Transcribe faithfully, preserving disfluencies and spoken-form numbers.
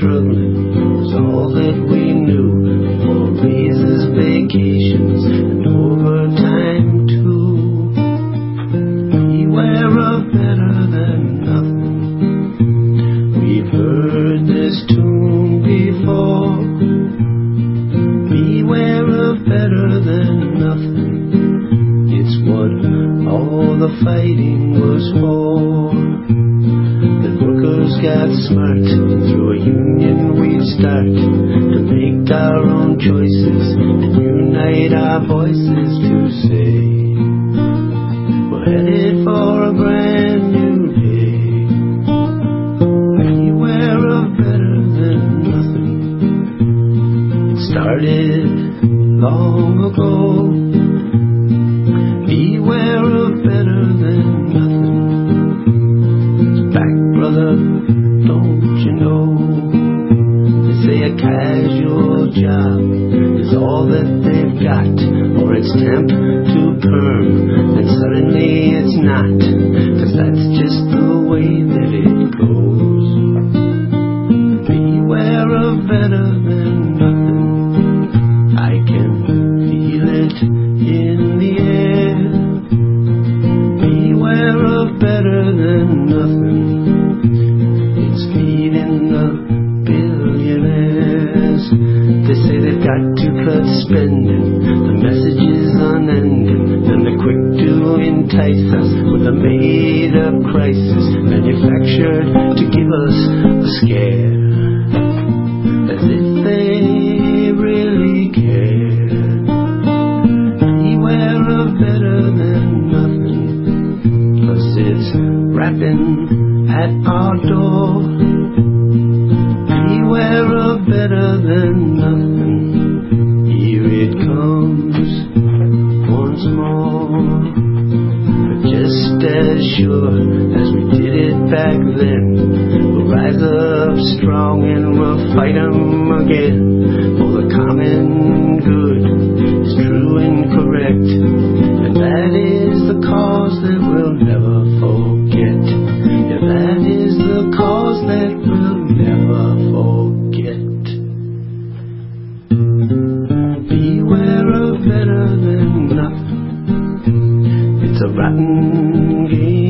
struggling was all that we knew. For raises, vacations, and overtime too. Beware of better than nothing. We've heard this tune before. Beware of better than nothing. It's what all the fighting was for. The workers got smart. Through a union we'd start to make our own choices and unite our voices to say we're headed for a brand new day. Beware of better than nothing. It started long ago. Beware of better than nothing. It's back, brother, don't you know? They say a casual job is all that they've got, or it's temp to perm, then suddenly it's not, 'cause that's just the way that it goes. Beware of better than nothing. I can feel it in the air. Beware of better than nothing. It's feeding the billionaires. They say they've got to cut spending. The message is unending. Then they're quick to entice us with a made-up crisis manufactured to give us a scare, as if they really care. Beware of better than nothing, 'cause it's rapping at our door. Beware of better than nothing. Here it comes once more. But just as sure as we did it back then, we'll rise up strong and we'll fight 'em again. For the common good is true and correct, and that is the cause that we'll never forget. Yeah, that is the cause that we'll never forget. Beware of better than nothing. It's a rotten game.